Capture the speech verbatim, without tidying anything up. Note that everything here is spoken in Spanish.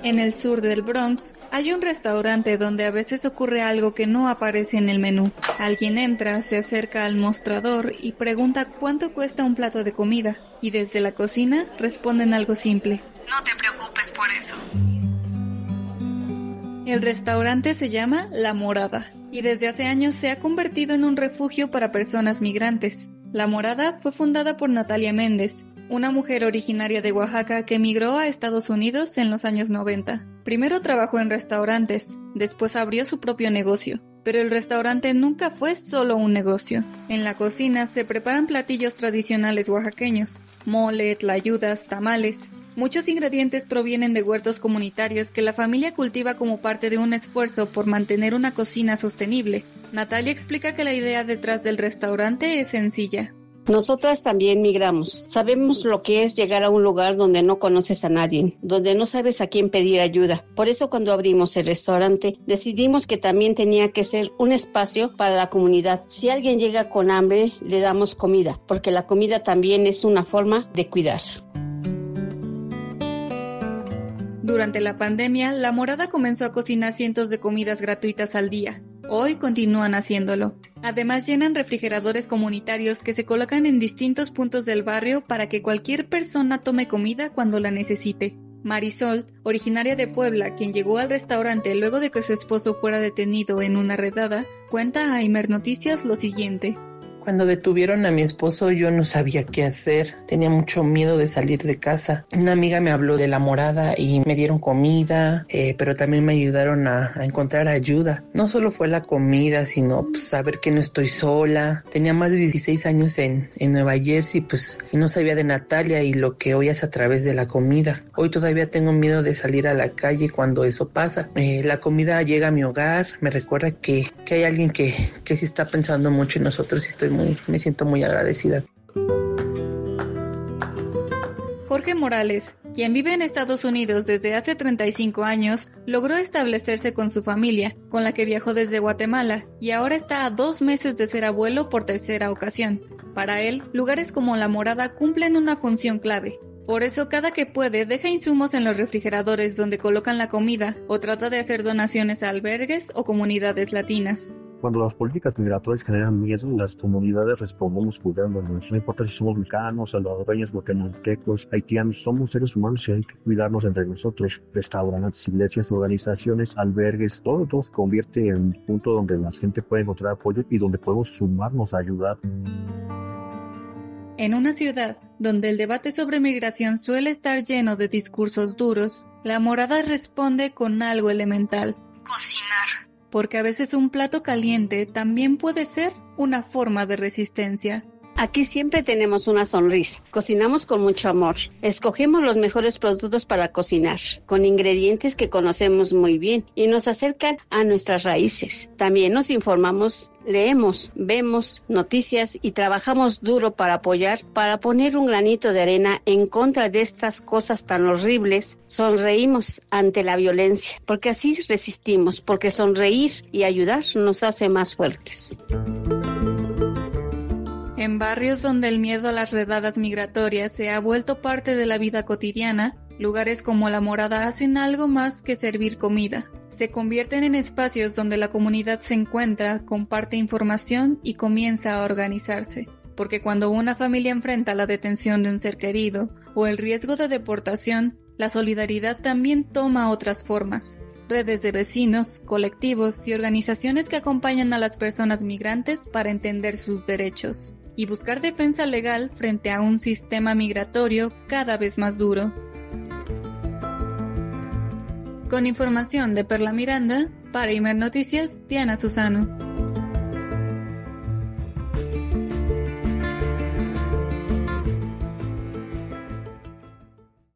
En el sur del Bronx hay un restaurante donde a veces ocurre algo que no aparece en el menú. Alguien entra, se acerca al mostrador y pregunta cuánto cuesta un plato de comida, y desde la cocina responden algo simple: no te preocupes por eso. El restaurante se llama La Morada y desde hace años se ha convertido en un refugio para personas migrantes. La Morada fue fundada por Natalia Méndez, una mujer originaria de Oaxaca que emigró a Estados Unidos en los años noventa. Primero trabajó en restaurantes, después abrió su propio negocio. Pero el restaurante nunca fue solo un negocio. En la cocina se preparan platillos tradicionales oaxaqueños: mole, tlayudas, tamales. Muchos ingredientes provienen de huertos comunitarios que la familia cultiva como parte de un esfuerzo por mantener una cocina sostenible. Natalia explica que la idea detrás del restaurante es sencilla. Nosotras también migramos. Sabemos lo que es llegar a un lugar donde no conoces a nadie, donde no sabes a quién pedir ayuda. Por eso cuando abrimos el restaurante decidimos que también tenía que ser un espacio para la comunidad. Si alguien llega con hambre, le damos comida, porque la comida también es una forma de cuidar. Durante la pandemia, La Morada comenzó a cocinar cientos de comidas gratuitas al día. Hoy continúan haciéndolo. Además, llenan refrigeradores comunitarios que se colocan en distintos puntos del barrio para que cualquier persona tome comida cuando la necesite. Marisol, originaria de Puebla, quien llegó al restaurante luego de que su esposo fuera detenido en una redada, cuenta a Imer Noticias lo siguiente. Cuando detuvieron a mi esposo yo no sabía qué hacer, tenía mucho miedo de salir de casa. Una amiga me habló de La Morada y me dieron comida, eh, pero también me ayudaron a, a encontrar ayuda. No solo fue la comida, sino pues, saber que no estoy sola. Tenía más de dieciséis años en, en Nueva Jersey, pues, y no sabía de Natalia y lo que hoy hace a través de la comida. Hoy todavía tengo miedo de salir a la calle cuando eso pasa. Eh, la comida llega a mi hogar, me recuerda que, que hay alguien que, que sí está pensando mucho en nosotros y estoy Muy, me siento muy agradecida. Jorge Morales, quien vive en Estados Unidos desde hace treinta y cinco años, logró establecerse con su familia, con la que viajó desde Guatemala, y ahora está a dos meses de ser abuelo por tercera ocasión. Para él, lugares como La Morada cumplen una función clave. Por eso, cada que puede, deja insumos en los refrigeradores donde colocan la comida o trata de hacer donaciones a albergues o comunidades latinas. Cuando las políticas migratorias generan miedo, las comunidades respondemos cuidándonos. No importa si somos mexicanos, salvadoreños, guatemaltecos, haitianos, somos seres humanos y hay que cuidarnos entre nosotros. Restaurantes, iglesias, organizaciones, albergues, todo, todo se convierte en un punto donde la gente puede encontrar apoyo y donde podemos sumarnos a ayudar. En una ciudad donde el debate sobre migración suele estar lleno de discursos duros, La Morada responde con algo elemental: cocinar. Porque a veces un plato caliente también puede ser una forma de resistencia. Aquí siempre tenemos una sonrisa. Cocinamos con mucho amor. Escogemos los mejores productos para cocinar, con ingredientes que conocemos muy bien y nos acercan a nuestras raíces. También nos informamos, leemos, vemos noticias y trabajamos duro para apoyar, para poner un granito de arena en contra de estas cosas tan horribles. Sonreímos ante la violencia, porque así resistimos, porque sonreír y ayudar nos hace más fuertes. En barrios donde el miedo a las redadas migratorias se ha vuelto parte de la vida cotidiana, lugares como La Morada hacen algo más que servir comida. Se convierten en espacios donde la comunidad se encuentra, comparte información y comienza a organizarse. Porque cuando una familia enfrenta la detención de un ser querido o el riesgo de deportación, la solidaridad también toma otras formas. Redes de vecinos, colectivos y organizaciones que acompañan a las personas migrantes para entender sus derechos y buscar defensa legal frente a un sistema migratorio cada vez más duro. Con información de Perla Miranda, para Imer Noticias, Diana Susano.